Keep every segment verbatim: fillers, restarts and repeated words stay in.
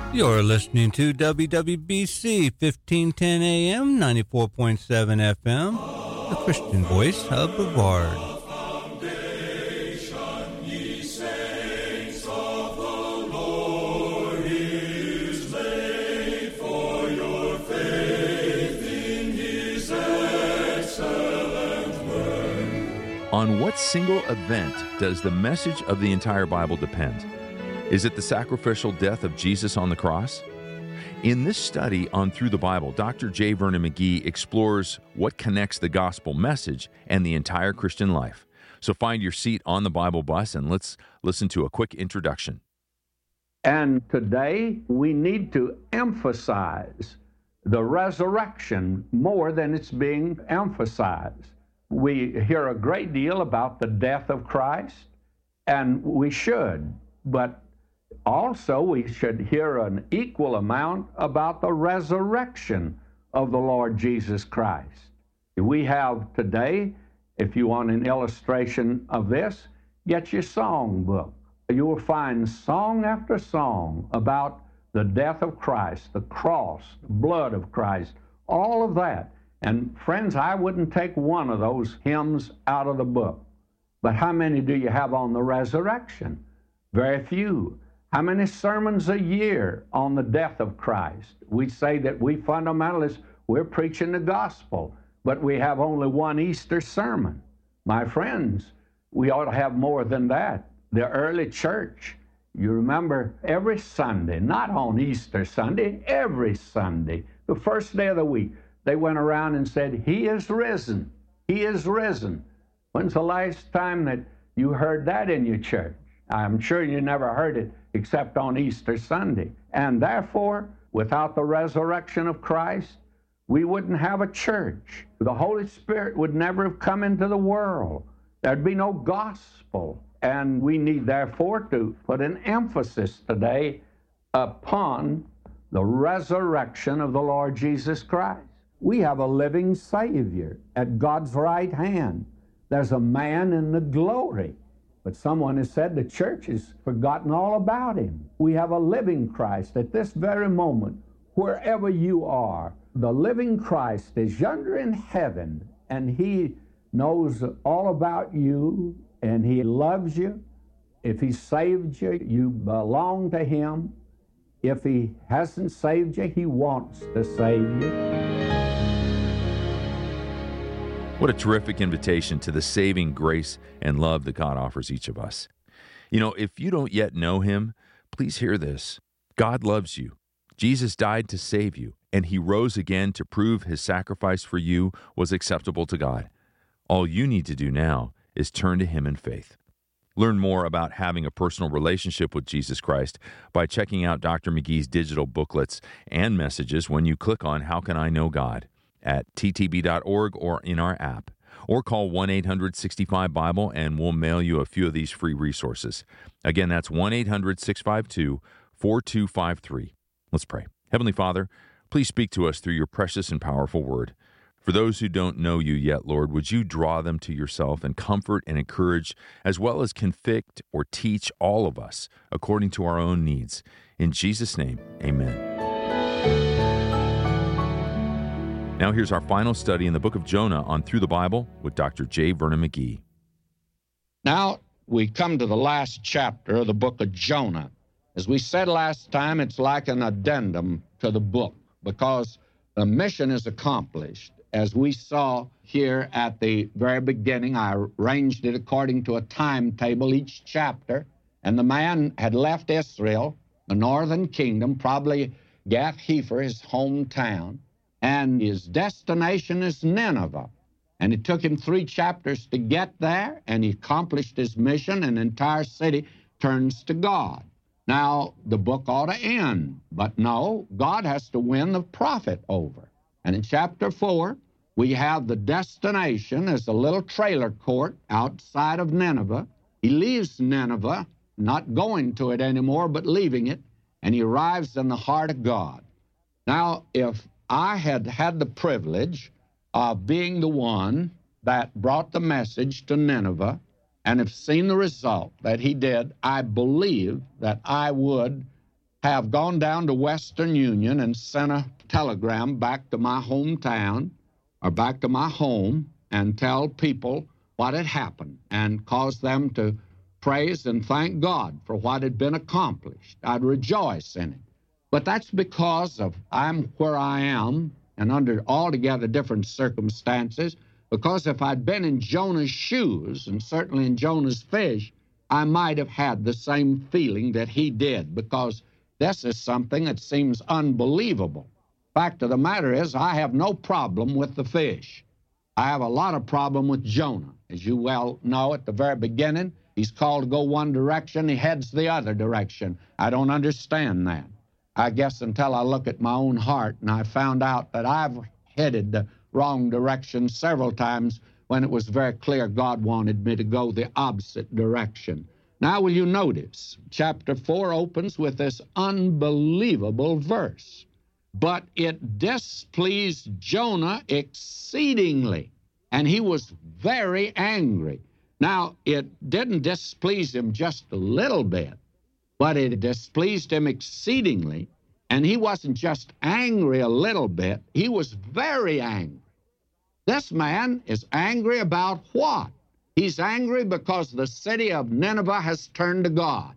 You're listening to W W B C fifteen ten A M, ninety-four point seven F M, the Christian voice of Brevard. On what single event does the message of the entire Bible depend? Is it the sacrificial death of Jesus on the cross? In this study on Through the Bible, Doctor J. Vernon McGee explores what connects the gospel message and the entire Christian life. So find your seat on the Bible bus and let's listen to a quick introduction. And today we need to emphasize the resurrection more than it's being emphasized. We hear a great deal about the death of Christ, and we should, but also we should hear an equal amount about the resurrection of the Lord Jesus Christ. We have today, if you want an illustration of this, get your song book. You will find song after song about the death of Christ, the cross, the blood of Christ, all of that. And friends, I wouldn't take one of those hymns out of the book. But how many do you have on the resurrection? Very few. How many sermons a year on the death of Christ? We say that we fundamentalists, we're preaching the gospel, but we have only one Easter sermon. My friends, we ought to have more than that. The early church, you remember, every Sunday, not on Easter Sunday, every Sunday, the first day of the week, they went around and said, He is risen. He is risen. When's the last time that you heard that in your church? I'm sure you never heard it except on Easter Sunday. And therefore, without the resurrection of Christ, we wouldn't have a church. The Holy Spirit would never have come into the world. There'd be no gospel. And we need, therefore, to put an emphasis today upon the resurrection of the Lord Jesus Christ. We have a living Savior at God's right hand. There's a man in the glory. But someone has said the church has forgotten all about him. We have a living Christ at this very moment, wherever you are. The living Christ is yonder in heaven, and He knows all about you, and He loves you. If He saved you, you belong to Him. If He hasn't saved you, He wants to save you. What a terrific invitation to the saving grace and love that God offers each of us. You know, if you don't yet know Him, please hear this. God loves you. Jesus died to save you, and He rose again to prove His sacrifice for you was acceptable to God. All you need to do now is turn to Him in faith. Learn more about having a personal relationship with Jesus Christ by checking out Doctor McGee's digital booklets and messages when you click on How Can I Know God? At T T B dot org or in our app. Or call one eight hundred sixty-five Bible and we'll mail you a few of these free resources. Again, that's one eight hundred six five two four two five three. Let's pray. Heavenly Father, please speak to us through your precious and powerful word. For those who don't know you yet, Lord, would you draw them to yourself and comfort and encourage, as well as convict or teach all of us according to our own needs. In Jesus' name, amen. Now here's our final study in the book of Jonah on Through the Bible with Doctor J. Vernon McGee. Now we come to the last chapter of the book of Jonah. As we said last time, it's like an addendum to the book because the mission is accomplished. As we saw here at the very beginning, I arranged it according to a timetable, each chapter, and the man had left Israel, the northern kingdom, probably Gath-Hepher, his hometown, and his destination is Nineveh. And it took him three chapters to get there, and he accomplished his mission, and the entire city turns to God. Now, the book ought to end, but no, God has to win the prophet over. And in chapter four, we have the destination as a little trailer court outside of Nineveh. He leaves Nineveh, not going to it anymore, but leaving it, and he arrives in the heart of God. Now, if I had had the privilege of being the one that brought the message to Nineveh and have seen the result that he did, I believe that I would have gone down to Western Union and sent a telegram back to my hometown or back to my home and tell people what had happened and cause them to praise and thank God for what had been accomplished. I'd rejoice in it. But that's because of I'm where I am and under altogether different circumstances, because if I'd been in Jonah's shoes, and certainly in Jonah's fish, I might have had the same feeling that he did, because this is something that seems unbelievable. Fact of the matter is, I have no problem with the fish. I have a lot of problem with Jonah. As you well know, at the very beginning, he's called to go one direction, he heads the other direction. I don't understand that. I guess until I look at my own heart and I found out that I've headed the wrong direction several times when it was very clear God wanted me to go the opposite direction. Now, will you notice, chapter four opens with this unbelievable verse. But it displeased Jonah exceedingly, and he was very angry. Now, it didn't displease him just a little bit, but it displeased him exceedingly, and he wasn't just angry a little bit, he was very angry. This man is angry about what? He's angry because the city of Nineveh has turned to God,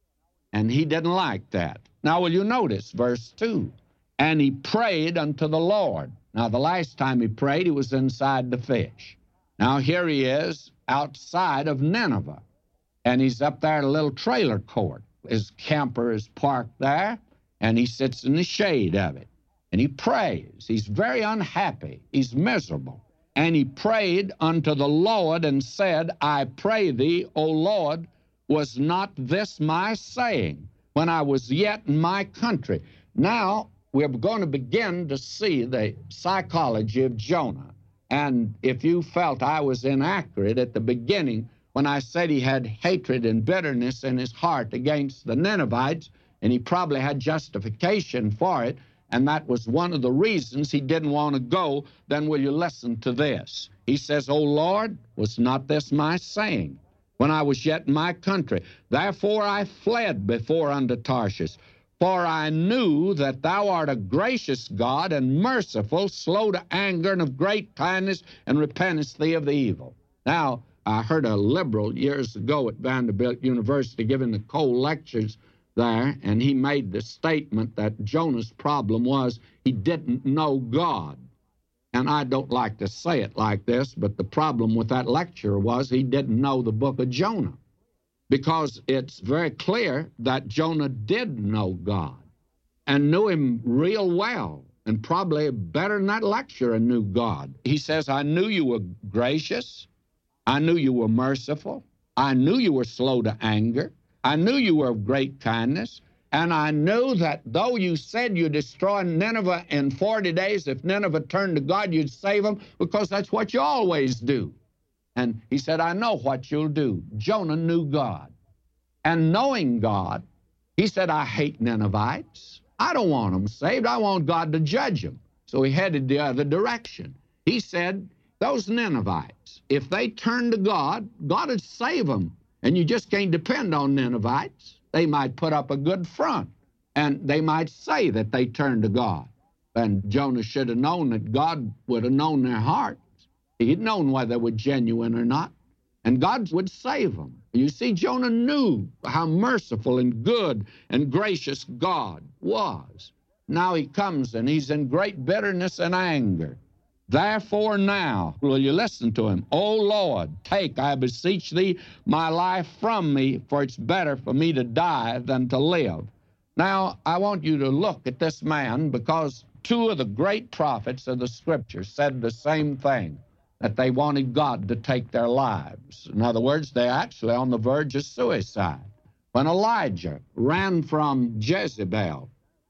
and he didn't like that. Now, will you notice verse two? And he prayed unto the Lord. Now, the last time he prayed, he was inside the fish. Now, here he is outside of Nineveh, and he's up there at a little trailer court. His camper is parked there, and he sits in the shade of it, and he prays. He's very unhappy. He's miserable. And he prayed unto the Lord and said, I pray thee, O Lord, was not this my saying when I was yet in my country? Now, we're going to begin to see the psychology of Jonah. And if you felt I was inaccurate at the beginning when I said he had hatred and bitterness in his heart against the Ninevites, and he probably had justification for it, and that was one of the reasons he didn't want to go, then will you listen to this? He says, O Lord, was not this my saying when I was yet in my country? Therefore I fled before unto Tarshish, for I knew that thou art a gracious God and merciful, slow to anger, and of great kindness, and repentest thee of the evil. Now, I heard a liberal years ago at Vanderbilt University giving the Cole lectures there, and he made the statement that Jonah's problem was he didn't know God. And I don't like to say it like this, but the problem with that lecture was he didn't know the book of Jonah, because it's very clear that Jonah did know God and knew him real well, and probably better than that lecturer knew God. He says, I knew you were gracious. I knew you were merciful. I knew you were slow to anger. I knew you were of great kindness. And I knew that though you said you'd destroy Nineveh in forty days, if Nineveh turned to God, you'd save them, because that's what you always do. And he said, I know what you'll do. Jonah knew God. And knowing God, he said, I hate Ninevites. I don't want them saved. I want God to judge them. So he headed the other direction. He said, those Ninevites, if they turn to God, God would save them. And you just can't depend on Ninevites. They might put up a good front, and they might say that they turned to God. And Jonah should have known that God would have known their hearts. He'd known whether they were genuine or not, and God would save them. You see, Jonah knew how merciful and good and gracious God was. Now he comes, and he's in great bitterness and anger. Therefore now, will you listen to him? O Lord, take, I beseech thee, my life from me, for it's better for me to die than to live. Now, I want you to look at this man, because two of the great prophets of the Scriptures said the same thing, that they wanted God to take their lives. In other words, they're actually on the verge of suicide. When Elijah ran from Jezebel,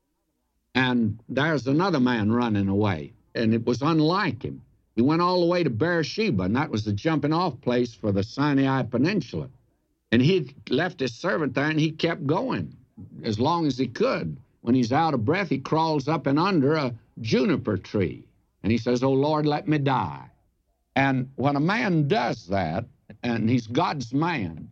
and there's another man running away, and it was unlike him. He went all the way to Beersheba, and that was the jumping-off place for the Sinai Peninsula. And he left his servant there, and he kept going as long as he could. When he's out of breath, he crawls up and under a juniper tree, and he says, "Oh, Lord, let me die." And when a man does that, and he's God's man,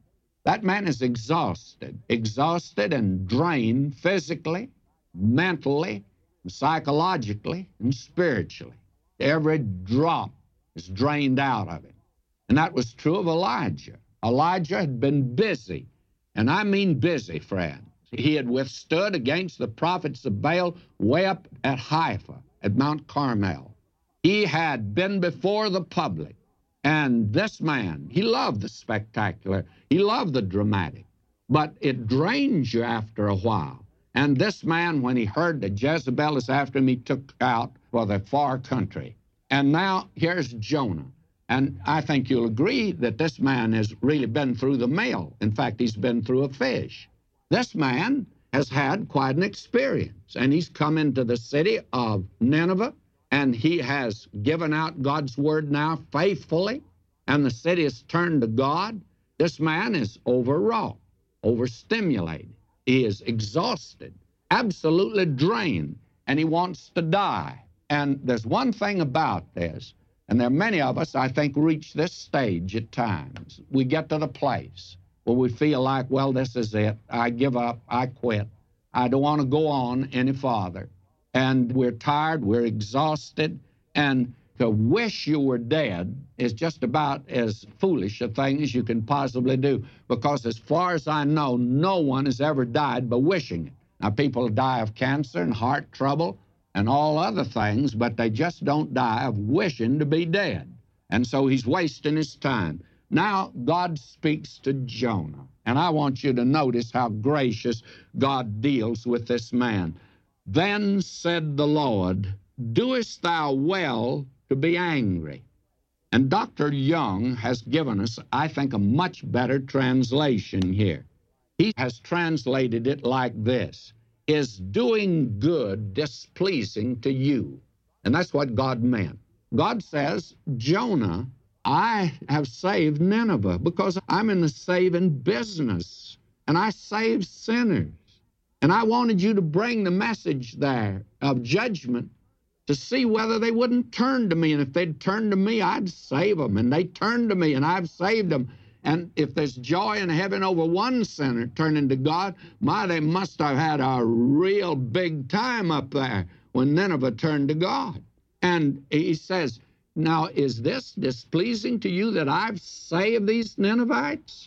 That man is exhausted, exhausted and drained physically, mentally, psychologically, and spiritually. Every drop is drained out of him. And that was true of Elijah. Elijah had been busy, and I mean busy, friends. He had withstood against the prophets of Baal way up at Haifa, at Mount Carmel. He had been before the public. And this man, he loved the spectacular. He loved the dramatic. But it drains you after a while. And this man, when he heard that Jezebel is after him, he took out for the far country. And now here's Jonah. And I think you'll agree that this man has really been through the mill. In fact, he's been through a fish. This man has had quite an experience. And he's come into the city of Nineveh, and he has given out God's word now faithfully, and the city has turned to God. This man is overwrought, overstimulated. He is exhausted, absolutely drained, and he wants to die. And there's one thing about this, and there are many of us, I think, reach this stage at times. We get to the place where we feel like, well, this is it. I give up. I quit. I don't want to go on any farther. And we're tired, we're exhausted, and to wish you were dead is just about as foolish a thing as you can possibly do, because as far as I know, no one has ever died by wishing it. Now, people die of cancer and heart trouble and all other things, but they just don't die of wishing to be dead. And so he's wasting his time. Now, God speaks to Jonah, and I want you to notice how gracious God deals with this man. Then said the Lord, doest thou well to be angry? And Doctor Young has given us, I think, a much better translation here. He has translated it like this: is doing good displeasing to you? And that's what God meant. God says, Jonah, I have saved Nineveh because I'm in the saving business, and I save sinners. And I wanted you to bring the message there of judgment to see whether they wouldn't turn to me. And if they'd turn to me, I'd save them. And they turned to me, and I've saved them. And if there's joy in heaven over one sinner turning to God, my, they must have had a real big time up there when Nineveh turned to God. And he says, now, is this displeasing to you that I've saved these Ninevites?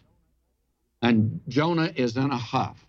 And Jonah is in a huff.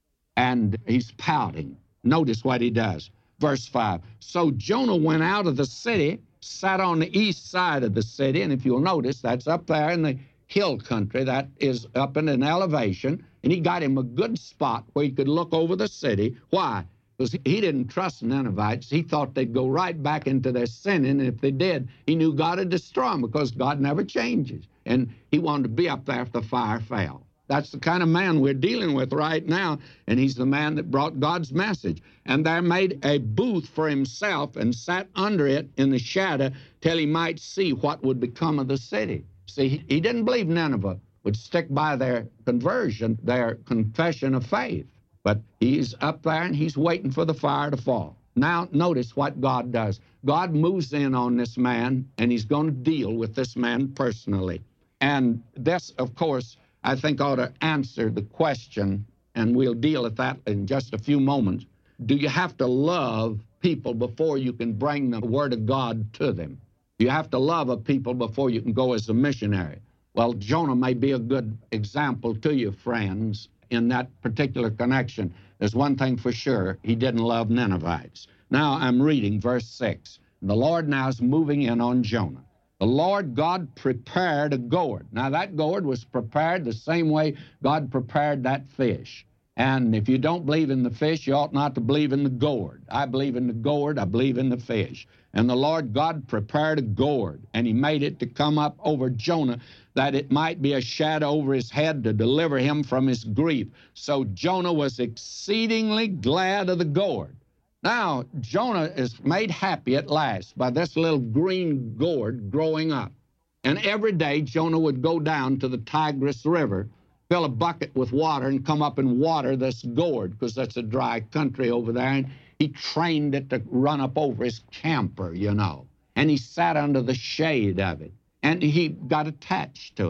And he's pouting. Notice what he does. Verse five. So Jonah went out of the city, sat on the east side of the city. And if you'll notice, that's up there in the hill country. That is up in an elevation. And he got him a good spot where he could look over the city. Why? Because he didn't trust Ninevites. He thought they'd go right back into their sinning. And if they did, he knew God would destroy them, because God never changes. And he wanted to be up there if the fire fell. That's the kind of man we're dealing with right now, and he's the man that brought God's message. And there made a booth for himself and sat under it in the shadow till he might see what would become of the city. See, he, he didn't believe Nineveh would stick by their conversion, their confession of faith. But he's up there, and he's waiting for the fire to fall. Now, notice what God does. God moves in on this man, and he's going to deal with this man personally. And this, of course, I think ought to answer the question, and we'll deal with that in just a few moments. Do you have to love people before you can bring the Word of God to them? Do you have to love a people before you can go as a missionary? Well, Jonah may be a good example to you, friends, in that particular connection. There's one thing for sure: he didn't love Ninevites. Now I'm reading verse six. The Lord now is moving in on Jonah. The Lord God prepared a gourd. Now, that gourd was prepared the same way God prepared that fish. And if you don't believe in the fish, you ought not to believe in the gourd. I believe in the gourd. I believe in the fish. And the Lord God prepared a gourd, and he made it to come up over Jonah, that it might be a shadow over his head to deliver him from his grief. So Jonah was exceedingly glad of the gourd. Now, Jonah is made happy at last by this little green gourd growing up. And every day, Jonah would go down to the Tigris River, fill a bucket with water, and come up and water this gourd, because that's a dry country over there. And he trained it to run up over his camper, you know. And he sat under the shade of it. And he got attached to it.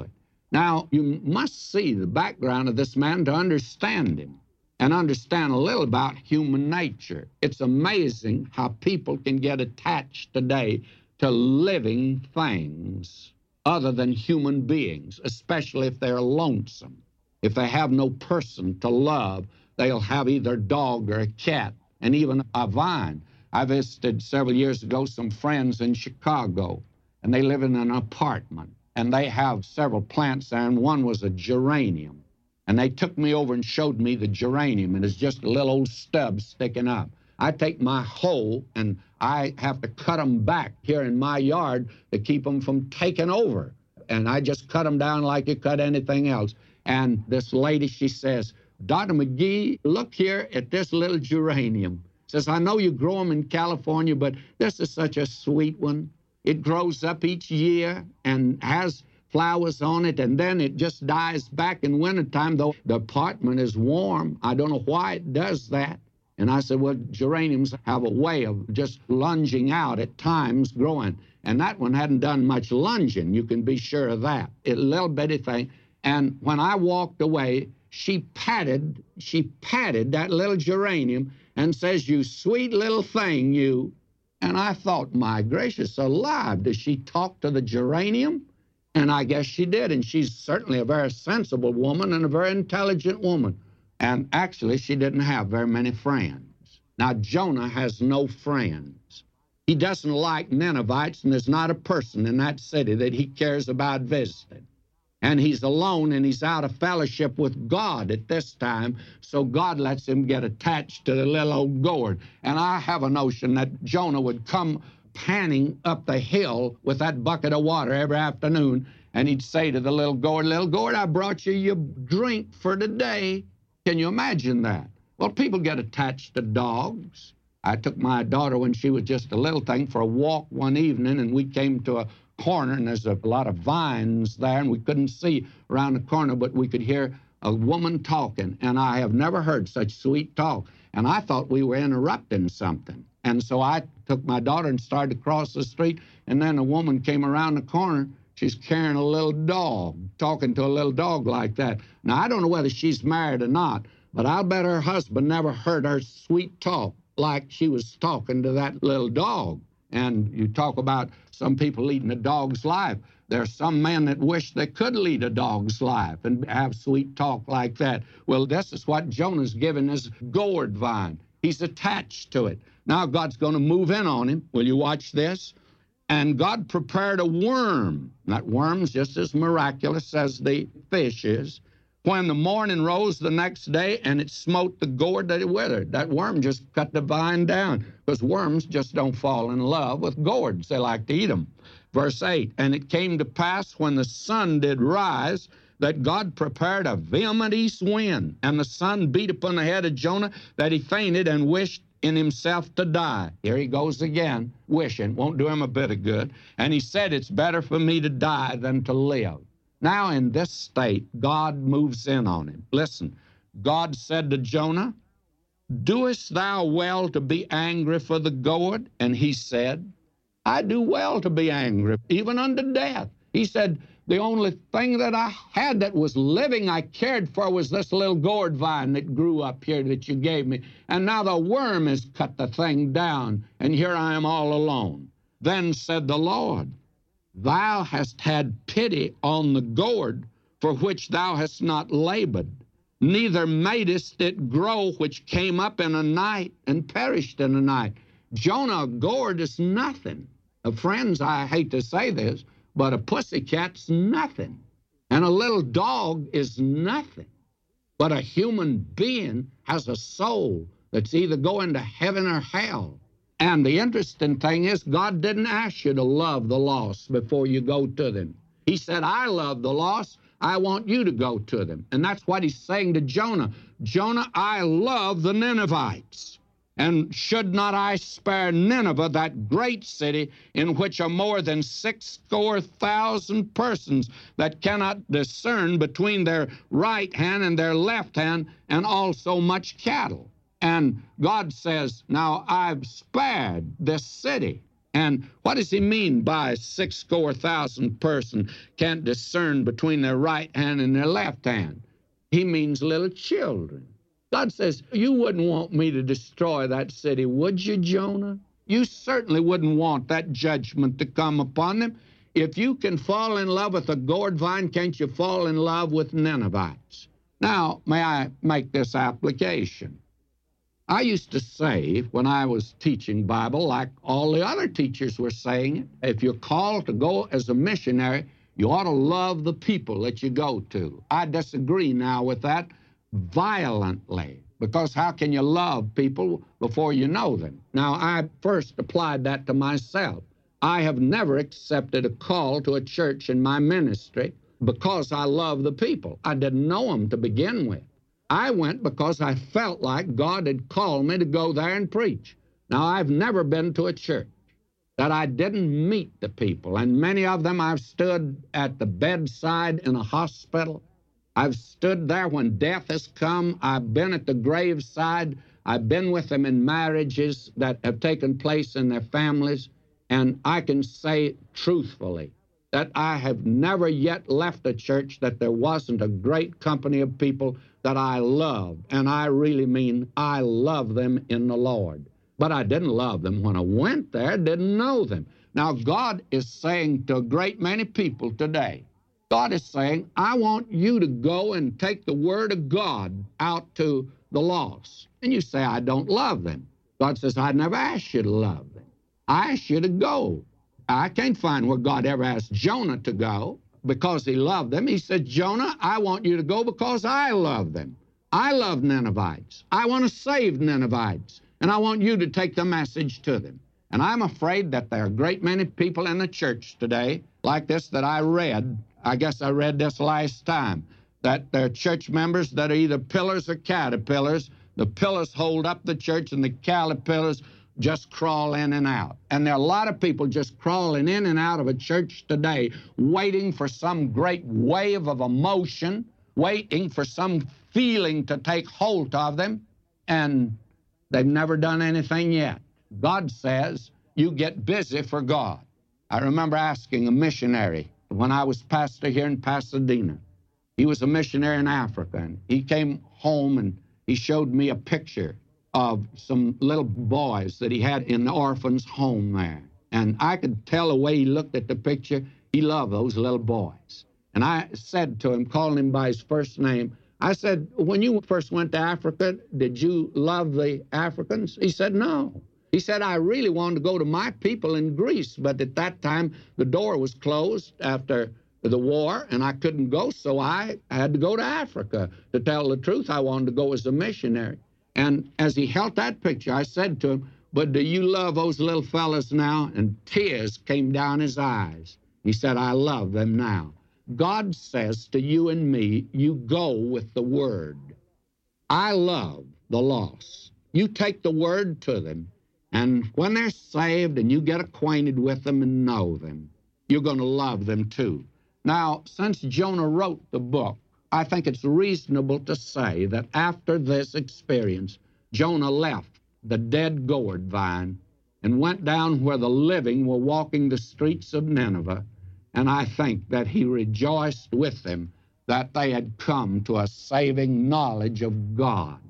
Now, you must see the background of this man to understand him and understand a little about human nature. It's amazing how people can get attached today to living things other than human beings, especially if they're lonesome. If they have no person to love, they'll have either a dog or a cat, and even a vine. I visited several years ago some friends in Chicago, and they live in an apartment, and they have several plants there, and one was a geranium. And they took me over and showed me the geranium, and it's just a little old stub sticking up. I take my hoe, and I have to cut them back here in my yard to keep them from taking over. And I just cut them down like you cut anything else. And this lady, she says, Doctor McGee, look here at this little geranium. Says, I know you grow them in California, but this is such a sweet one. It grows up each year and has flowers on it, and then it just dies back in wintertime, though the apartment is warm. I don't know why it does that. And I said, well, geraniums have a way of just lunging out at times, growing. And that one hadn't done much lunging, you can be sure of that. A little bitty thing. And when I walked away, she patted, she patted that little geranium and says, you sweet little thing, you. And I thought, my gracious alive, does she talk to the geranium? And I guess she did, and she's certainly a very sensible woman and a very intelligent woman. And actually, she didn't have very many friends. Now, Jonah has no friends. He doesn't like Ninevites, and there's not a person in that city that he cares about visiting. And he's alone, and he's out of fellowship with God at this time, so God lets him get attached to the little old gourd. And I have a notion that Jonah would come panning up the hill with that bucket of water every afternoon, and he'd say to the little gourd, little gourd, I brought you your drink for today. Can you imagine that? Well, people get attached to dogs. I took my daughter when she was just a little thing for a walk one evening, and we came to a corner, and there's a lot of vines there, and we couldn't see around the corner, but we could hear a woman talking, and I have never heard such sweet talk, and I thought we were interrupting something. And so I took my daughter and started to cross the street, and then a woman came around the corner. She's carrying a little dog, talking to a little dog like that. Now, I don't know whether she's married or not, but I'll bet her husband never heard her sweet talk like she was talking to that little dog. And you talk about some people leading a dog's life. There are some men that wish they could lead a dog's life and have sweet talk like that. Well, this is what Jonah's given his gourd vine. He's attached to it. Now God's going to move in on him. Will you watch this? And God prepared a worm. That worm's just as miraculous as the fish is. When the morning rose the next day, and it smote the gourd that it withered. That worm just cut the vine down, because worms just don't fall in love with gourds. They like to eat them. Verse eight, and it came to pass when the sun did rise, that God prepared a vehement east wind, and the sun beat upon the head of Jonah, that he fainted and wished in himself to die. Here he goes again, wishing. Won't do him a bit of good. And he said, it's better for me to die than to live. Now, in this state, God moves in on him. Listen, God said to Jonah, doest thou well to be angry for the gourd? And he said, I do well to be angry, even unto death. He said, the only thing that I had that was living I cared for was this little gourd vine that grew up here that you gave me. And now the worm has cut the thing down, and here I am all alone. Then said the Lord, thou hast had pity on the gourd for which thou hast not labored, neither madest it grow, which came up in a night and perished in a night. Jonah, a gourd is nothing. Uh, friends, I hate to say this, but a pussycat's nothing. And a little dog is nothing. But a human being has a soul that's either going to heaven or hell. And the interesting thing is, God didn't ask you to love the lost before you go to them. He said, I love the lost. I want you to go to them. And that's what he's saying to Jonah. Jonah, I love the Ninevites. And should not I spare Nineveh, that great city in which are more than sixscore thousand persons that cannot discern between their right hand and their left hand, and also much cattle? And God says, now I've spared this city. And what does he mean by six score thousand person can't discern between their right hand and their left hand? He means little children. God says, you wouldn't want me to destroy that city, would you, Jonah? You certainly wouldn't want that judgment to come upon them. If you can fall in love with a gourd vine, can't you fall in love with Ninevites? Now, may I make this application? I used to say when I was teaching Bible, like all the other teachers were saying, if you're called to go as a missionary, you ought to love the people that you go to. I disagree now with that violently, because how can you love people before you know them? Now, I first applied that to myself. I have never accepted a call to a church in my ministry because I love the people. I didn't know them to begin with. I went because I felt like God had called me to go there and preach. Now, I've never been to a church that I didn't meet the people, and many of them I've stood at the bedside in a hospital. I've stood there when death has come. I've been at the graveside. I've been with them in marriages that have taken place in their families, and I can say truthfully that I have never yet left a church that there wasn't a great company of people that I love, and I really mean I love them in the Lord. But I didn't love them when I went there, didn't know them. Now, God is saying to a great many people today, God is saying, I want you to go and take the Word of God out to the lost. And you say, I don't love them. God says, I never asked you to love them. I asked you to go. I can't find where God ever asked Jonah to go because he loved them. He said, Jonah, I want you to go because I love them. I love Ninevites. I want to save Ninevites. And I want you to take the message to them. And I'm afraid that there are a great many people in the church today like this that I read. I guess I read this last time, that there are church members that are either pillars or caterpillars. The pillars hold up the church and the caterpillars just crawl in and out. And there are a lot of people just crawling in and out of a church today, waiting for some great wave of emotion, waiting for some feeling to take hold of them, and they've never done anything yet. God says, you get busy for God. I remember asking a missionary when I was pastor here in Pasadena. He was a missionary in Africa, and he came home and he showed me a picture of some little boys that he had in the orphan's home there. And I could tell the way he looked at the picture, he loved those little boys. And I said to him, calling him by his first name, I said, when you first went to Africa, did you love the Africans? He said, no. He said, I really wanted to go to my people in Greece, but at that time the door was closed after the war, and I couldn't go, so I had to go to Africa. To tell the truth, I wanted to go as a missionary. And as he held that picture, I said to him, but do you love those little fellas now? And tears came down his eyes. He said, I love them now. God says to you and me, you go with the Word. I love the lost. You take the Word to them, and when they're saved and you get acquainted with them and know them, you're going to love them too. Now, since Jonah wrote the book, I think it's reasonable to say that after this experience, Jonah left the dead gourd vine and went down where the living were walking the streets of Nineveh, and I think that he rejoiced with them that they had come to a saving knowledge of God.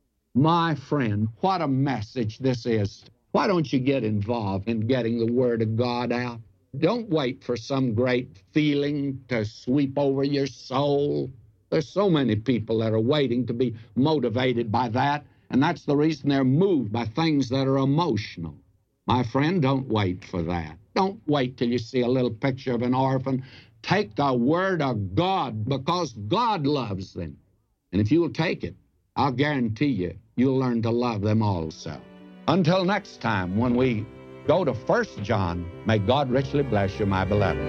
My friend, what a message this is. Why don't you get involved in getting the Word of God out? Don't wait for some great feeling to sweep over your soul. There's so many people that are waiting to be motivated by that, and that's the reason they're moved by things that are emotional. My friend, don't wait for that. Don't wait till you see a little picture of an orphan. Take the Word of God, because God loves them. And if you'll take it, I'll guarantee you, you'll learn to love them also. Until next time, when we go to First John, may God richly bless you, my beloved.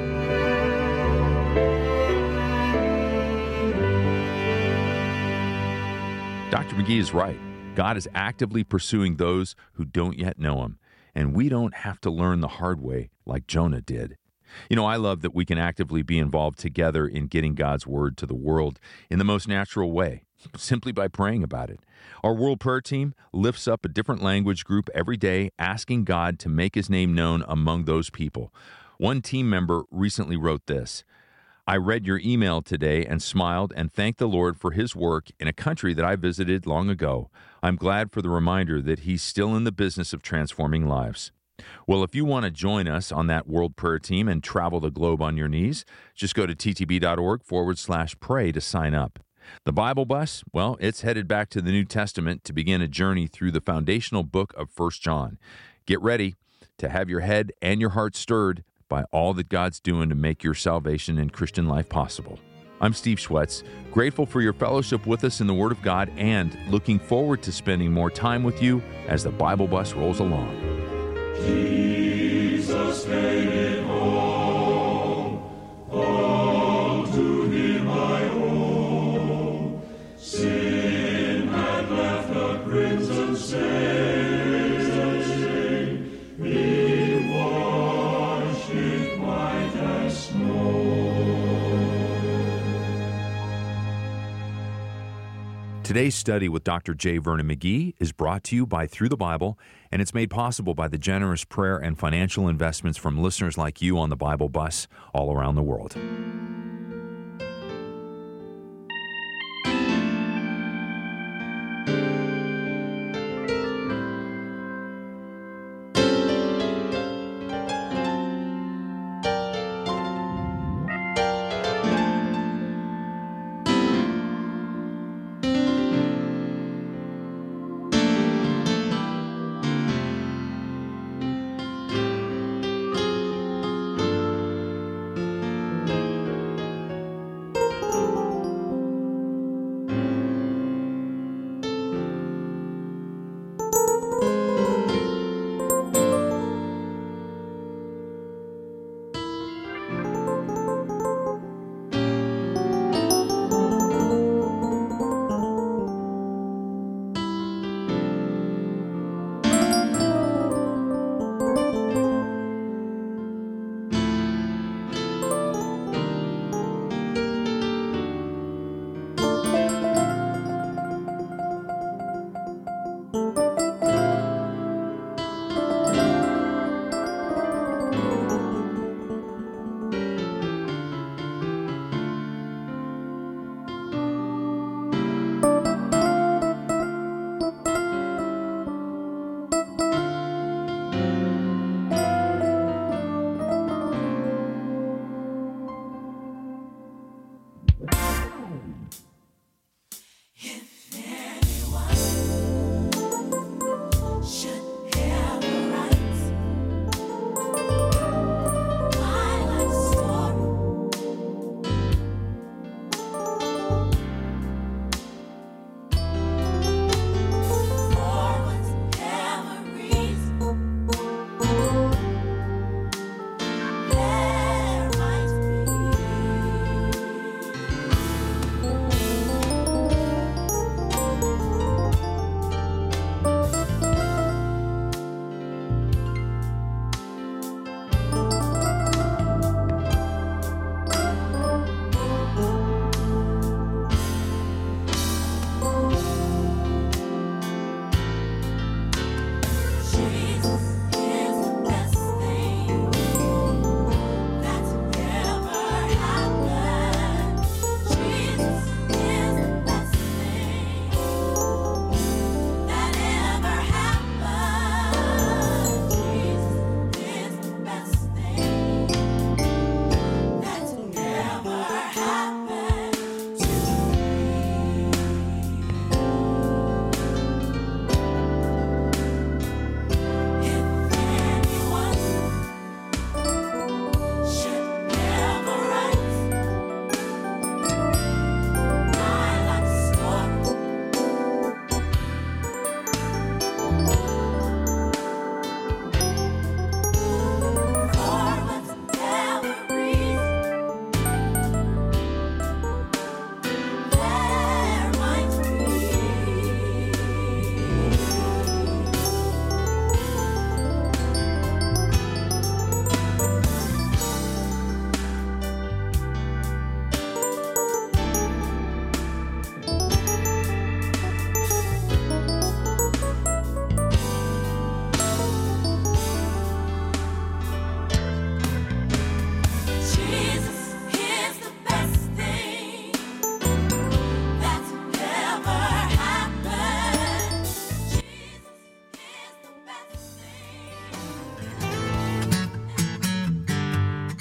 Doctor McGee is right. God is actively pursuing those who don't yet know Him, and we don't have to learn the hard way like Jonah did. You know, I love that we can actively be involved together in getting God's word to the world in the most natural way, simply by praying about it. Our World Prayer Team lifts up a different language group every day, asking God to make his name known among those people. One team member recently wrote this: I read your email today and smiled and thanked the Lord for his work in a country that I visited long ago. I'm glad for the reminder that he's still in the business of transforming lives. Well, if you want to join us on that World Prayer Team and travel the globe on your knees, just go to ttb.org forward slash pray to sign up. The Bible Bus, well, it's headed back to the New Testament to begin a journey through the foundational book of First John. Get ready to have your head and your heart stirred by all that God's doing to make your salvation and Christian life possible. I'm Steve Schwetz, grateful for your fellowship with us in the Word of God and looking forward to spending more time with you as the Bible Bus rolls along. Jesus made it home, all to him I owe. Sin had left a crimson stain, he washed it white as snow. Today's study with Doctor J. Vernon McGee is brought to you by Through the Bible, and it's made possible by the generous prayer and financial investments from listeners like you on the Bible Bus all around the world.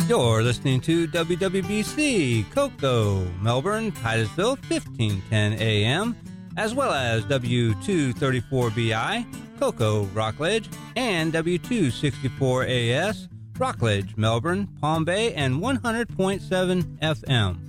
You're listening to W W B C, Cocoa, Melbourne, Titusville, fifteen ten A M, as well as W two thirty-four B I, Cocoa, Rockledge, and W two sixty-four A S, Rockledge, Melbourne, Palm Bay, and one hundred point seven F M.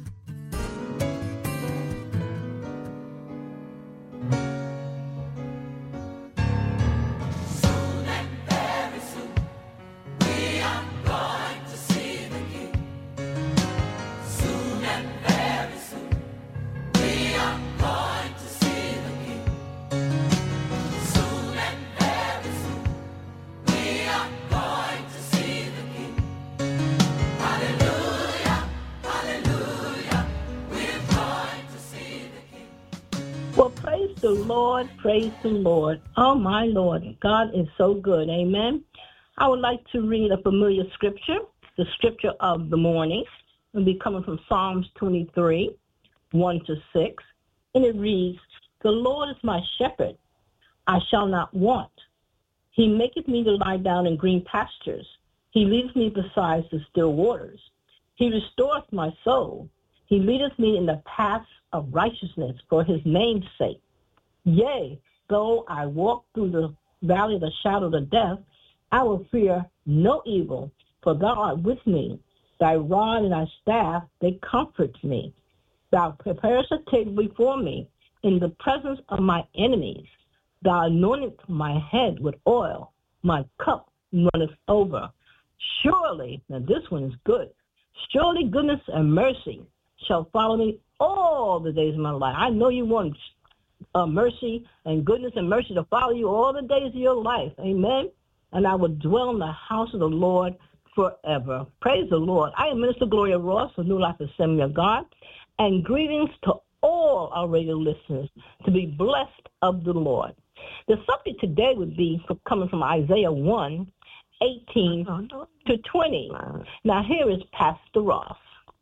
Praise the Lord. Oh, my Lord. God is so good. Amen. I would like to read a familiar scripture, the scripture of the morning. It will be coming from Psalms twenty-three, one to six. And it reads, The Lord is my shepherd. I shall not want. He maketh me to lie down in green pastures. He leadeth me beside the still waters. He restoreth my soul. He leadeth me in the paths of righteousness for his name's sake. Yea, though I walk through the valley of the shadow of death, I will fear no evil, for thou art with me. Thy rod and thy staff, they comfort me. Thou preparest a table before me in the presence of my enemies. Thou anointest my head with oil. My cup runneth over. Surely, now this one is good, surely goodness and mercy shall follow me all the days of my life. I know you want Uh, mercy and goodness and mercy to follow you all the days of your life. Amen. And I will dwell in the house of the Lord forever. Praise the Lord. I am Minister Gloria Ross of New Life Assembly of God. And greetings to all our radio listeners to be blessed of the Lord. The subject today would be coming from Isaiah one, eighteen to twenty. Now here is Pastor Ross.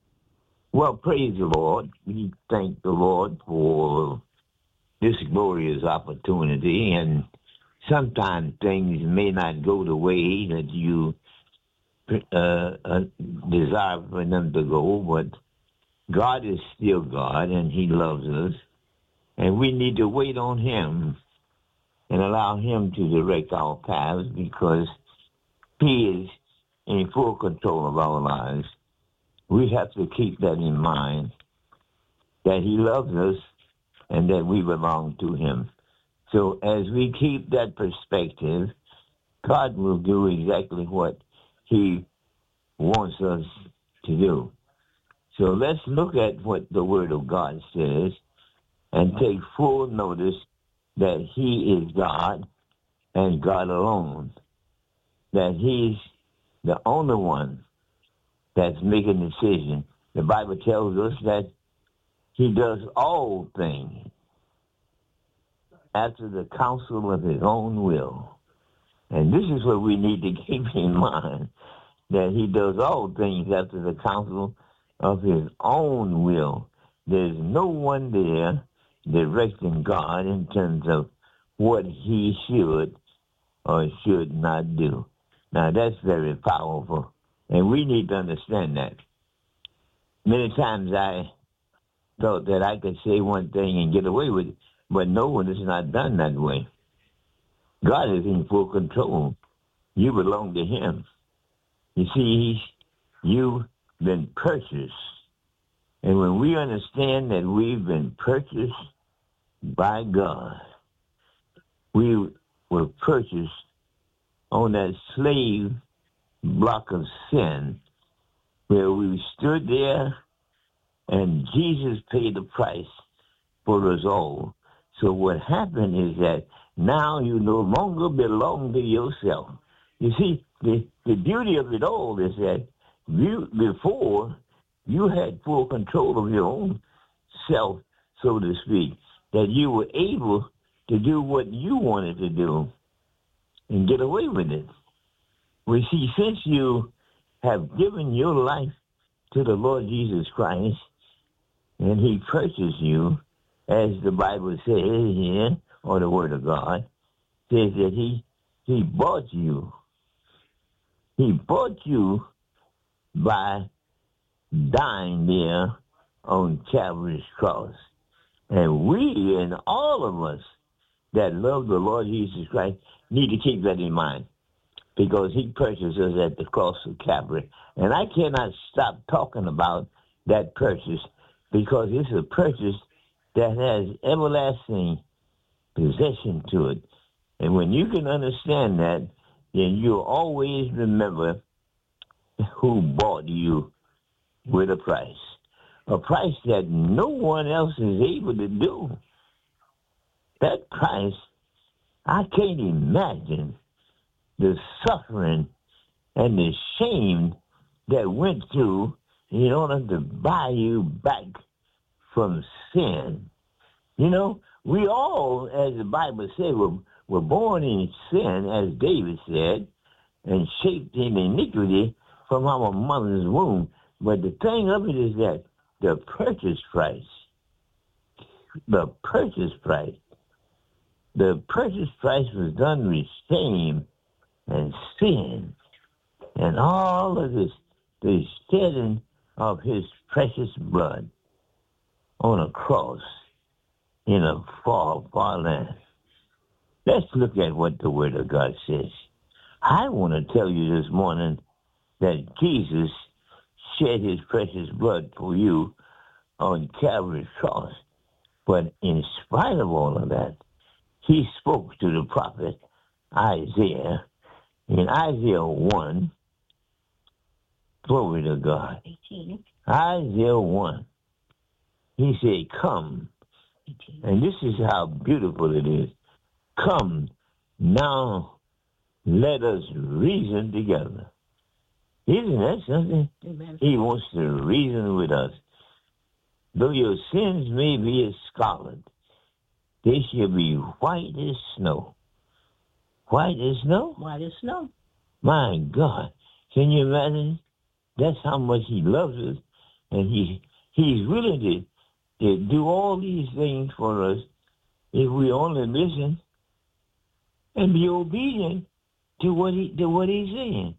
Well, praise the Lord. We thank the Lord for this glorious opportunity, and sometimes things may not go the way that you uh, uh, desire for them to go, but God is still God, and he loves us, and we need to wait on him and allow him to direct our paths because he is in full control of our lives. We have to keep that in mind, that he loves us and that we belong to him. So as we keep that perspective, God will do exactly what he wants us to do. So let's look at what the Word of God says and take full notice that he is God and God alone, that he's the only one that's making a decision. The Bible tells us that he does all things after the counsel of his own will. And this is what we need to keep in mind, that he does all things after the counsel of his own will. There's no one there directing God in terms of what he should or should not do. Now, that's very powerful, and we need to understand that. Many times I thought that I could say one thing and get away with it, but no one is not done that way. God is in full control. You belong to him. You see, you've been purchased. And when we understand that we've been purchased by God, we were purchased on that slave block of sin where we stood there and Jesus paid the price for us all. So what happened is that now you no longer belong to yourself. You see, the, the beauty of it all is that you, before, you had full control of your own self, so to speak, that you were able to do what you wanted to do and get away with it. We see, since you have given your life to the Lord Jesus Christ, and he purchased you, as the Bible says here, or the Word of God, says that he he bought you. He bought you by dying there on Calvary's cross. And we and all of us that love the Lord Jesus Christ need to keep that in mind, because he purchased us at the cross of Calvary. And I cannot stop talking about that purchase, because it's a purchase that has everlasting possession to it. And when you can understand that, then you'll always remember who bought you with a price, a price that no one else is able to do. That price, I can't imagine the suffering and the shame that went through in order to buy you back from sin. You know, we all, as the Bible said, were, were born in sin, as David said, and shaped in iniquity from our mother's womb. But the thing of it is that the purchase price, the purchase price, the purchase price was done with shame and sin and all of this, the shedding of his precious blood on a cross in a far, far land. Let's look at what the Word of God says. I want to tell you this morning that Jesus shed his precious blood for you on Calvary's cross. But in spite of all of that, he spoke to the prophet Isaiah in Isaiah one. Glory to God. eighteen. Isaiah one. He said, come. eighteen. And this is how beautiful it is. Come, now let us reason together. Isn't that something? Amen. He wants to reason with us. Though your sins may be as scarlet, they shall be white as snow. White as snow? White as snow. My God. Can you imagine? That's how much he loves us. And he he's willing to, to do all these things for us if we only listen and be obedient to what he to what he's saying.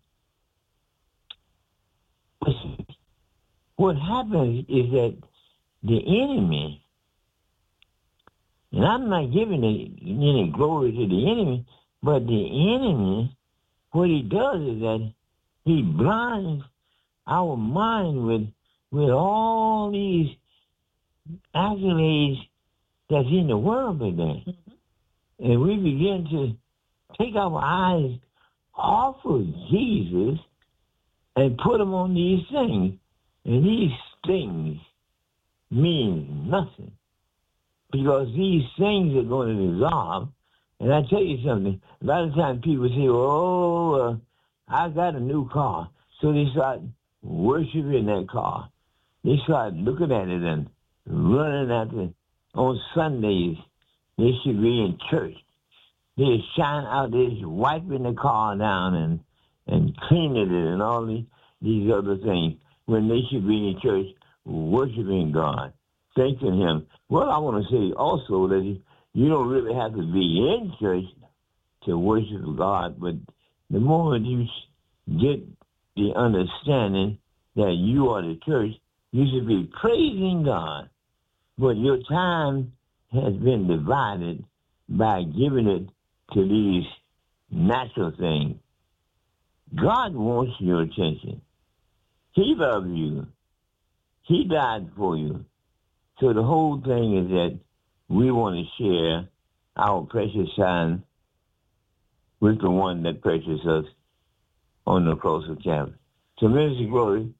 What happens is that the enemy, and I'm not giving any glory to the enemy, but the enemy, what he does is that he blinds our mind with with all these accolades that's in the world today. Mm-hmm. And we begin to take our eyes off of Jesus and put them on these things. And these things mean nothing, because these things are going to dissolve. And I tell you something, a lot of times people say, oh, uh, I got a new car. So they start worshiping that car. They start looking at it and running after it. On Sundays, they should be in church. They shine out, they're wiping the car down and, and cleaning it and all these, these other things, when they should be in church worshiping God, thanking him. Well, I want to say also that you don't really have to be in church to worship God, but the moment you get the understanding that you are the church, you should be praising God. But your time has been divided by giving it to these natural things. God wants your attention. He loves you. He died for you. So the whole thing is that we want to share our precious son with the one that purchased us on the cross of Calvary. So, Minister Glory,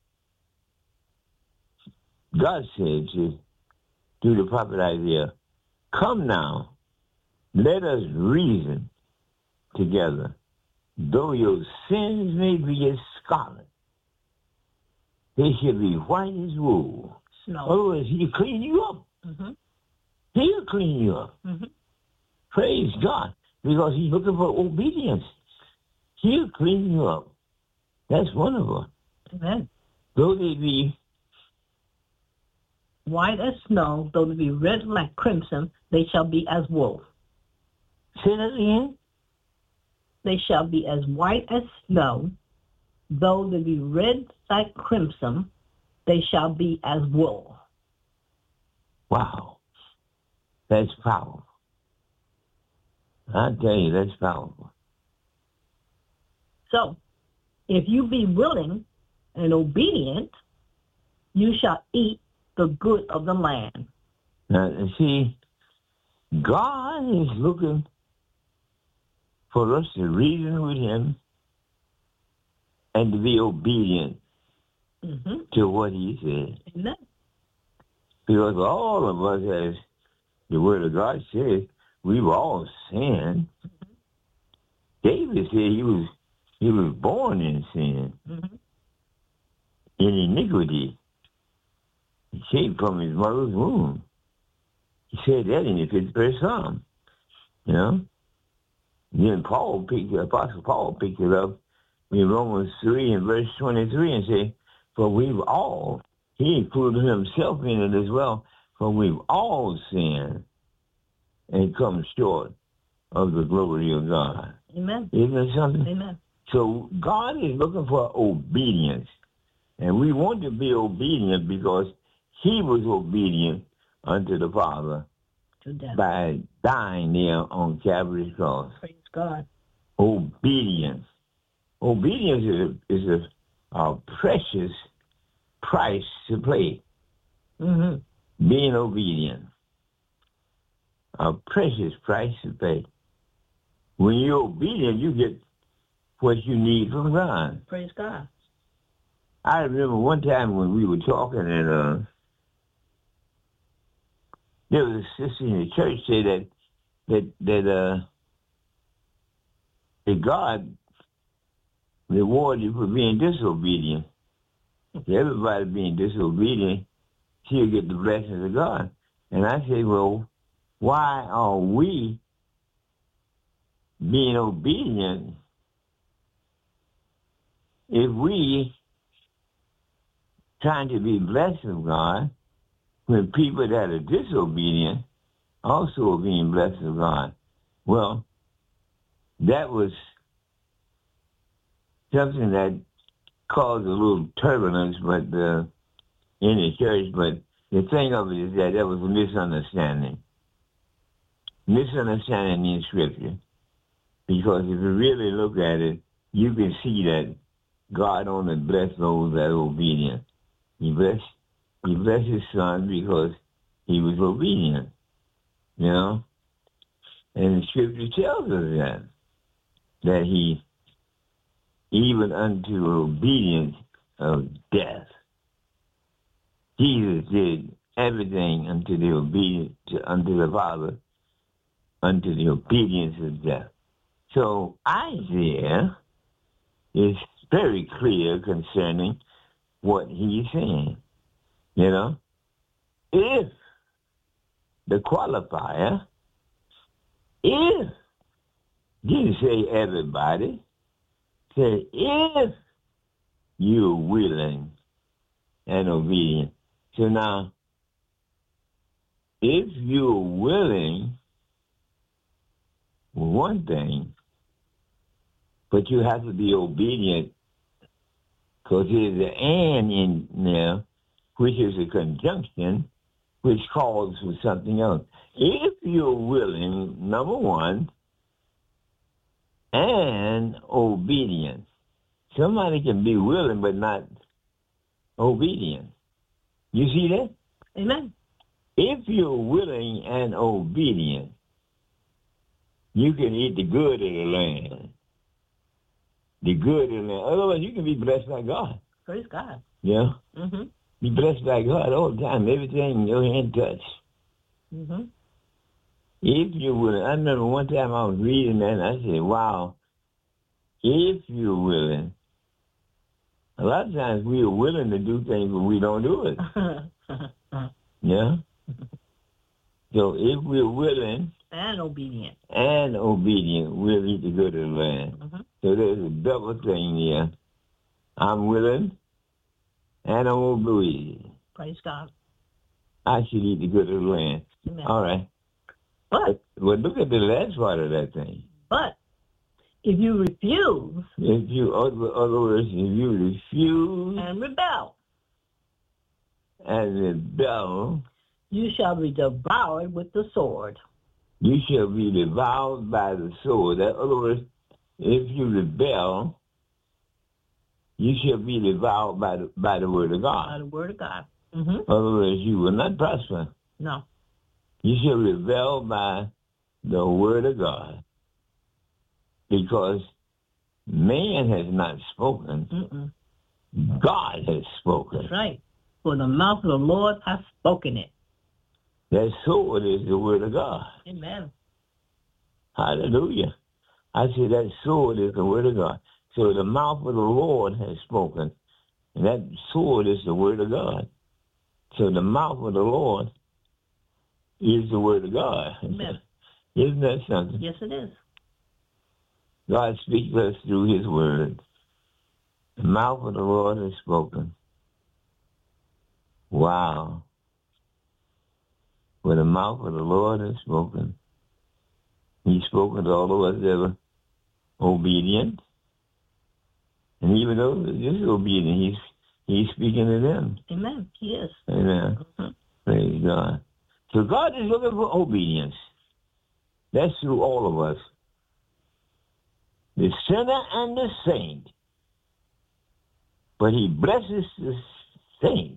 God said to, through the prophet Isaiah, come now, let us reason together. Though your sins may be as scarlet, they shall be white as wool. Snow. Otherwise, he'll clean you up. Mm-hmm. He'll clean you up. Mm-hmm. Praise God, because he's looking for obedience. He'll clean you up. That's wonderful. Amen. Though they be white as snow, though they be red like crimson, they shall be as wool. Say that again. They shall be as white as snow, Though they be red like crimson, they shall be as wool. Wow. That's powerful. I tell you, that's powerful. So, if you be willing and obedient, you shall eat the good of the land. Now, see, God is looking for us to reason with him and to be obedient mm-hmm. to what he said. Amen. Because all of us, as the word of God says, we've all sinned. Mm-hmm. David said he was he was born in sin, mm-hmm. in iniquity. He came from his mother's womb. He said that in the fifty-first Psalm. You know? Then Paul picked the Apostle Paul picked it up in Romans three and verse twenty-three and said, for we've all, he included himself in it as well, for we've all sinned and come short of the glory of God. Amen. Isn't it something? Amen. So God is looking for obedience. And we want to be obedient because he was obedient unto the Father by dying there on Calvary's cross. Praise God. Obedience. Obedience is a, is a, a precious price to pay. Mm-hmm. Being obedient. A precious price to pay. When you're obedient, you get what you need from God. Praise God. I remember one time when we were talking and uh, there was a sister in the church say that that that uh, that God reward you for being disobedient. If everybody being disobedient, she'll get the blessings of God. And I say, well, why are we being obedient if we trying to be blessed of God when people that are disobedient also are being blessed of God? Well, that was something that caused a little turbulence, but uh, in the church. But the thing of it is that there was a misunderstanding, misunderstanding in Scripture. Because if you really look at it, you can see that God only blessed those that are obedient. He blessed, he blessed his son because he was obedient, you know. And the Scripture tells us that, that he, even unto obedience of death, Jesus did everything unto the obedience, unto the Father, unto the obedience of death. So Isaiah is very clear concerning what he's saying. You know, if the qualifier, if, didn't say everybody, say if you're willing and obedient. So now, if you're willing, one thing, but you have to be obedient, because there's an and in there, which is a conjunction, which calls for something else. If you're willing, number one, and obedient. Somebody can be willing but not obedient. You see that? Amen. If you're willing and obedient, you can eat the good of the land. The good of the land. Otherwise, you can be blessed by God. Praise God. Yeah? Mm-hmm. Be blessed by God all the time. Everything your hand touch. Mm-hmm. If you're willing. I remember one time I was reading that and I said, wow, if you're willing. A lot of times we are willing to do things, but we don't do it. Yeah? So if we're willing and obedient, and obedient, we'll eat the good of the land. Mm-hmm. So there's a double thing here. I'm willing and I'm obedient. Praise God. I should eat the good of the land. Amen. All right. But, well, look at the last part of that thing. But If you refuse. If you, other, other words, if you refuse. And rebel. And rebel. You shall be devoured with the sword. You shall be devoured by the sword. In other words, if you rebel, you shall be devoured by the, by the word of God. By the word of God. Mm-hmm. In other words, you will not prosper. No. You shall rebel by the word of God. Because man has not spoken. Mm-mm. God has spoken. That's right. For the mouth of the Lord has spoken it. That sword is the word of God. Amen. Hallelujah. I say that sword is the word of God. So the mouth of the Lord has spoken. And that sword is the word of God. So the mouth of the Lord is the word of God. Amen. Isn't that something? Yes, it is. God speaks to us through his word. The mouth of the Lord has spoken. Wow. When the mouth of the Lord has spoken, he's spoken to all of us that are obedient. And even those that are disobedient, he's, he's speaking to them. Amen. He is. Amen. Mm-hmm. Praise God. So God is looking for obedience. That's through all of us. The sinner and the saint. But he blesses the saint.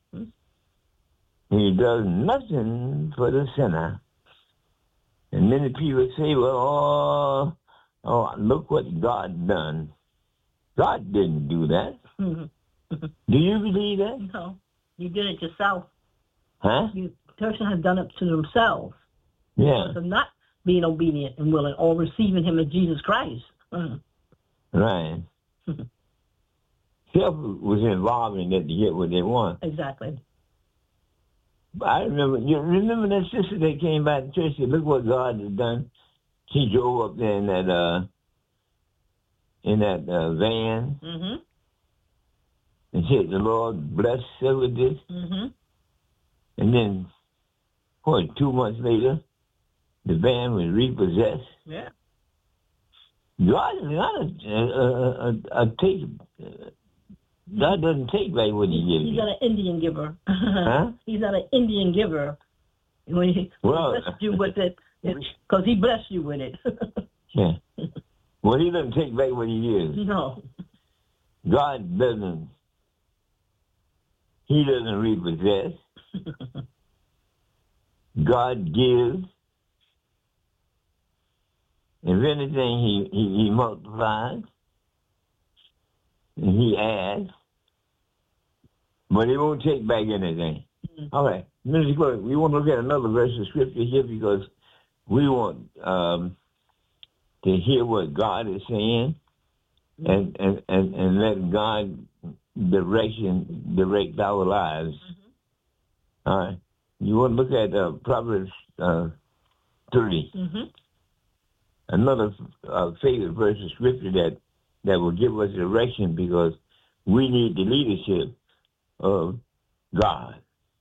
He does nothing for the sinner. And many people say, well, oh, oh look what God done. God didn't do that. Mm-hmm. Do you believe that? No. You did it yourself. Huh? You, the person has done it to themselves. Yeah. Because of not being obedient and willing or receiving him as Jesus Christ. Mm. Right. Self was involved in that to get what they want. Exactly. I remember, you remember that sister that came back to church and said, look what God has done. She drove up there in that, uh, in that uh, van. Mm-hmm. And said, the Lord bless her with this. Mm-hmm. And then, what, two months later, the van was repossessed. Yeah. God is not a, a, a, a take. Uh, God doesn't take back what he gives He's you. not an Indian giver. Huh? He's not an Indian giver. When he well, blessed you with it, because he blessed you with it. Yeah. Well, he doesn't take back what he gives. No. God doesn't. He doesn't repossess. God gives. If anything, he, he, he multiplies. And he adds. But he won't take back anything. Mm-hmm. All right. Mister Clark, we want to look at another verse of Scripture here because we want um, to hear what God is saying mm-hmm. and, and, and, and let God direction direct our lives. Mm-hmm. All right. You want to look at uh, Proverbs uh, thirty. Mm-hmm. Another uh, favorite verse of Scripture that, that will give us direction because we need the leadership of God.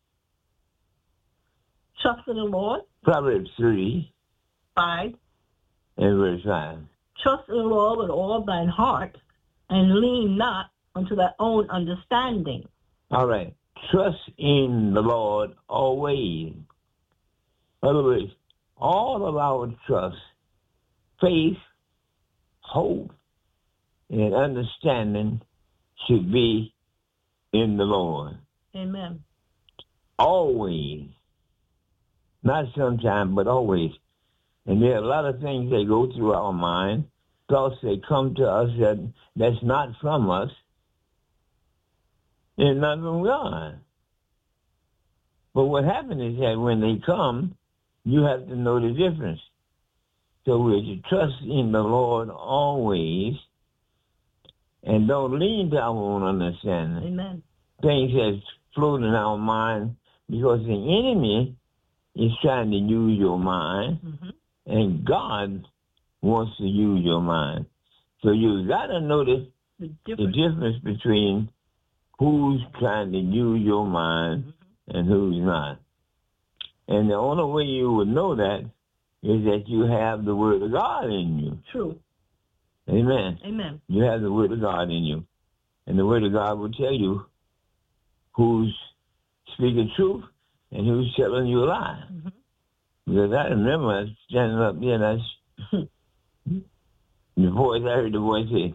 Trust in the Lord. Proverbs three. Five. And verse five. Trust in the Lord with all thine heart and lean not unto thy own understanding. All right. Trust in the Lord always. In other words, all of our trust, faith, hope, and understanding should be in the Lord. Amen. Always. Not sometimes, but always. And there are a lot of things that go through our mind, thoughts that come to us that that's not from us, and not from God. But what happens is that when they come, you have to know the difference. So we're to trust in the Lord always, and don't lean to our own understanding. Amen. Things that float in our mind, because the enemy is trying to use your mind, mm-hmm. and God wants to use your mind. So you got to notice the difference. the difference between who's trying to use your mind mm-hmm. and who's not. And the only way you would know that is that you have the Word of God in you. True. Amen. Amen. You have the Word of God in you. And the Word of God will tell you who's speaking truth and who's telling you a lie. Mm-hmm. Because I remember I was standing up there and I was, the voice, I heard the voice say,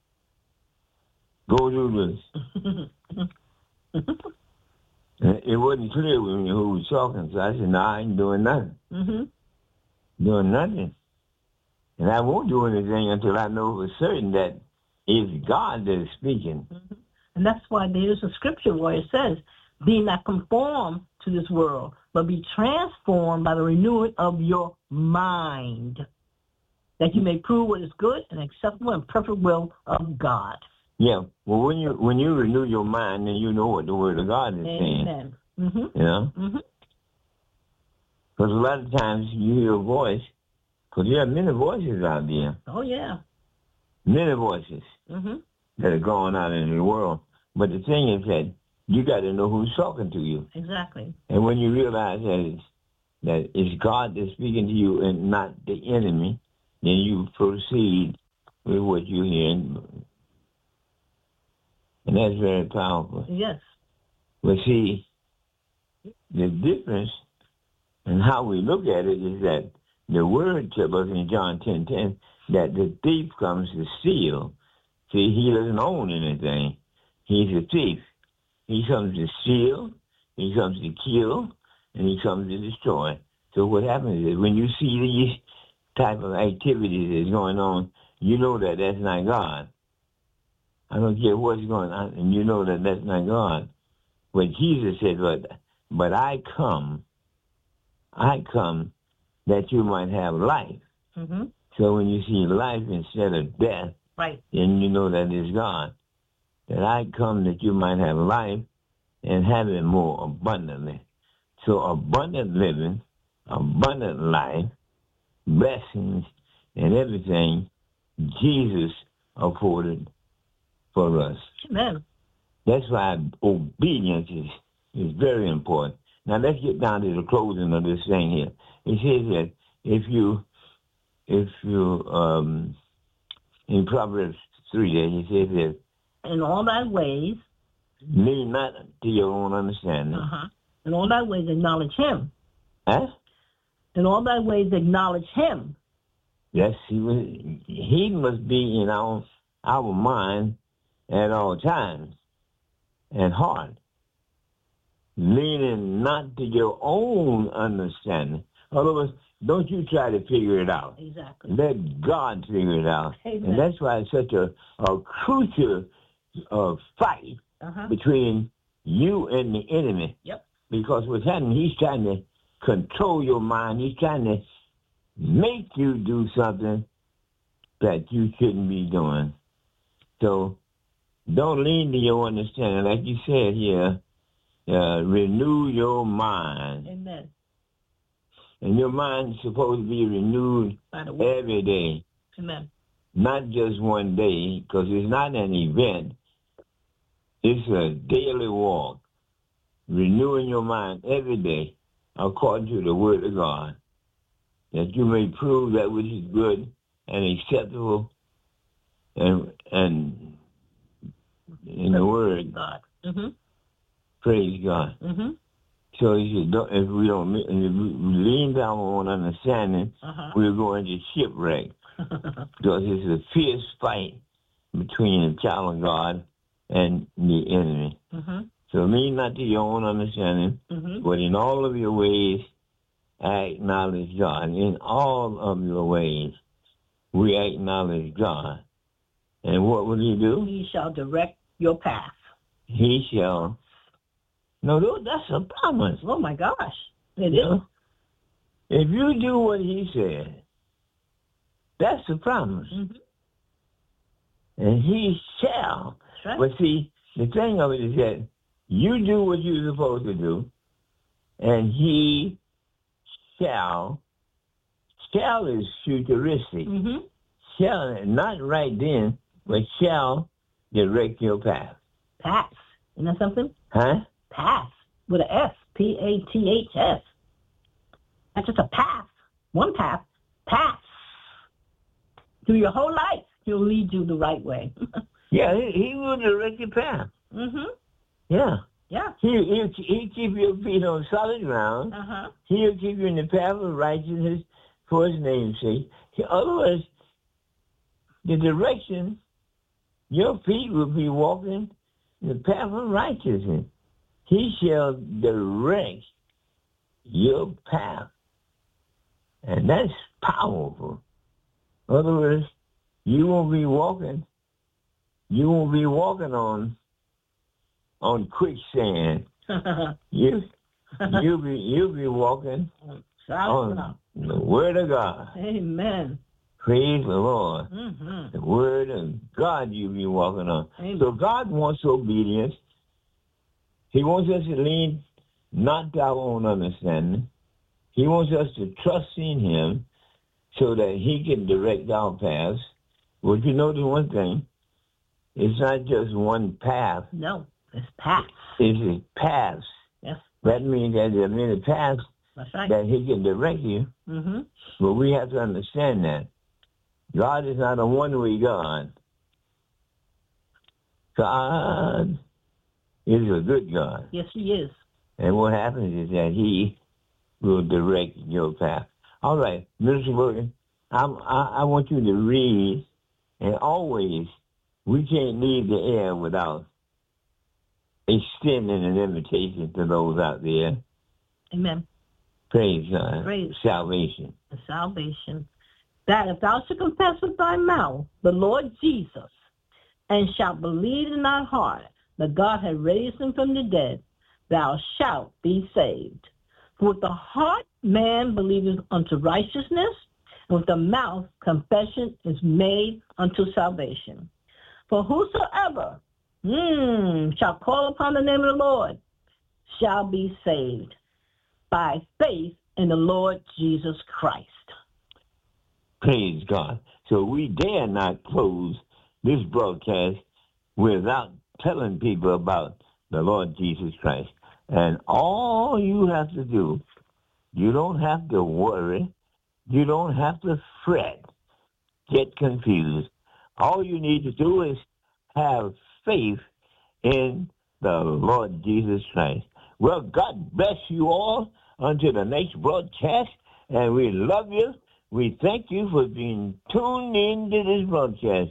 go do this. It wasn't clear with me who was talking, so I said, no, I ain't doing nothing. Mm-hmm. Doing nothing. And I won't do anything until I know for certain that it's God that is speaking. Mm-hmm. And that's why there is a scripture where it says, be not conformed to this world, but be transformed by the renewing of your mind, that you may prove what is good and acceptable and perfect will of God. Yeah. Well, when you when you renew your mind, then you know what the Word of God is Amen. saying. Mm-hmm. You know? Mm-hmm. Because a lot of times you hear a voice, because there are many voices out there. Oh, yeah. Many voices mm-hmm. that are going on in the world. But the thing is that you got to know who's talking to you. Exactly. And when you realize that it's, that it's God that's speaking to you and not the enemy, then you proceed with what you're hearing. And that's very powerful. Yes. But see, the difference in how we look at it is that the word tells us in John ten ten that the thief comes to steal. See, he doesn't own anything. He's a thief. He comes to steal, he comes to kill, and he comes to destroy. So what happens is when you see these type of activities that's going on, you know that that's not God. I don't care what's going on, and you know that that's not God. But Jesus said, but, but I come, I come that you might have life. Mm-hmm. So when you see life instead of death, right, then you know that it's God. That I come that you might have life and have it more abundantly. So abundant living, abundant life, blessings, and everything Jesus afforded for us. Amen. That's why obedience is, is very important. Now let's get down to the closing of this thing here. It says that if you, if you, um, in Proverbs three, there it says that in all thy ways, lean not to your own understanding. Uh-huh. In all thy ways, acknowledge him. Huh? In all thy ways, acknowledge him. Yes, he was, he must be in our, our mind at all times and heart. Leaning not to your own understanding. In other words, don't you try to figure it out. Exactly. Let God figure it out. Amen. And that's why it's such a, a crucial uh, fight uh-huh. between you and the enemy. Yep. Because what's happening, he's trying to control your mind. He's trying to make you do something that you shouldn't be doing. So don't lean to your understanding. Like you said here, uh, renew your mind. Amen. And your mind is supposed to be renewed every day. Amen. Not just one day, because it's not an event. It's a daily walk. Renewing your mind every day according to the Word of God, that you may prove that which is good and acceptable and and in the Word. God. Mm-hmm. Praise God. Mm-hmm. So if, you don't, if we don't if we lean down on understanding, uh-huh. we're going to shipwreck. Because it's a fierce fight between the child of God and the enemy. Mm-hmm. So lean not to your own understanding, mm-hmm. but in all of your ways, acknowledge God. In all of your ways, we acknowledge God. And what will he do? He shall direct your path. He shall. No, that's a promise. Oh, my gosh. It is. If you do what he said, that's a promise. Mm-hmm. And he shall. Right. But see, the thing of it is that you do what you're supposed to do, and he shall. Shall is futuristic. Mm-hmm. Shall, not right then, but shall direct your path. Path. Isn't that something? Huh? Path. With an S. P A T H S. That's just a path. One path. Path. Through your whole life. He'll lead you the right way. Yeah, he, he will direct your path. Mm-hmm. Yeah. Yeah. He, he'll, he'll keep your feet on solid ground. Uh-huh. He'll keep you in the path of righteousness for his name's sake. Otherwise, the direction, your feet will be walking in the path of righteousness. He shall direct your path. And that's powerful. In other words, you won't be walking, you won't be walking on on quicksand. you you'll be you'll be walking on the Word of God. Amen. Praise the Lord. Mm-hmm. The Word of God you'll be walking on. Amen. So God wants obedience. He wants us to lean not to our own understanding. He wants us to trust in him so that he can direct our paths. Well, you know the one thing, it's not just one path. No, it's paths. It's paths. Yes. That means that there are many paths That's right. that he can direct you. Mm-hmm. But we have to understand that. God is not a one-way God. God is a good God. Yes, he is. And what happens is that he will direct your path. All right, Mister Morgan, I'm, I, I want you to read, and always, we can't leave the air without extending an invitation to those out there. Amen. Praise God. Praise salvation. The salvation. That if thou shalt confess with thy mouth the Lord Jesus, and shalt believe in thy heart that God hath raised him from the dead, thou shalt be saved. For with the heart man believeth unto righteousness, and with the mouth confession is made unto salvation. For whosoever mm, shall call upon the name of the Lord shall be saved by faith in the Lord Jesus Christ. Praise God. So we dare not close this broadcast without telling people about the Lord Jesus Christ. And all you have to do, you don't have to worry, you don't have to fret, get confused. All you need to do is have faith in the Lord Jesus Christ. Well, God bless you all until the next broadcast, and we love you. We thank you for being tuned in to this broadcast.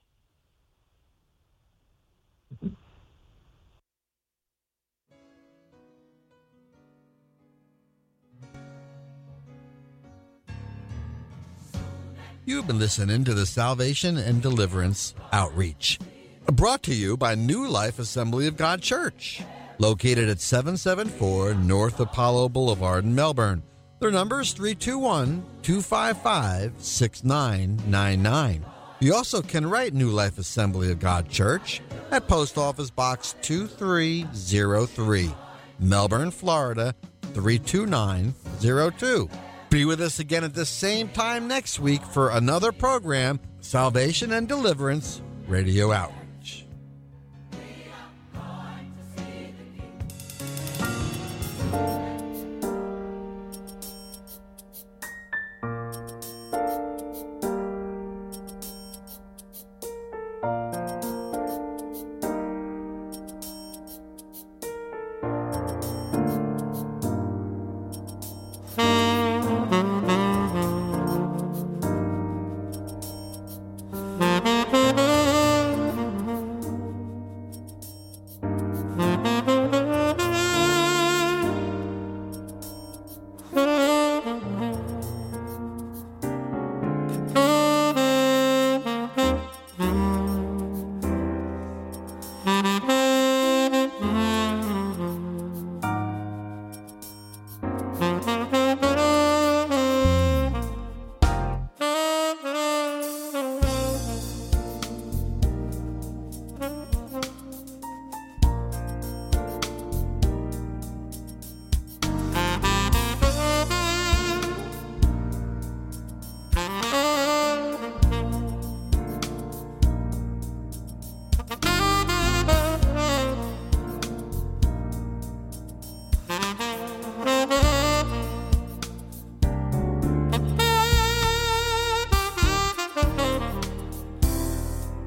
You've been listening to the Salvation and Deliverance Outreach, brought to you by New Life Assembly of God Church, located at seven seventy-four North Apollo Boulevard in Melbourne. Their number is three two one, two five five, six nine nine nine. You also can write New Life Assembly of God Church at Post Office Box two three zero three, Melbourne, Florida three two nine zero two. Be with us again at the same time next week for another program, Salvation and Deliverance Radio Outreach.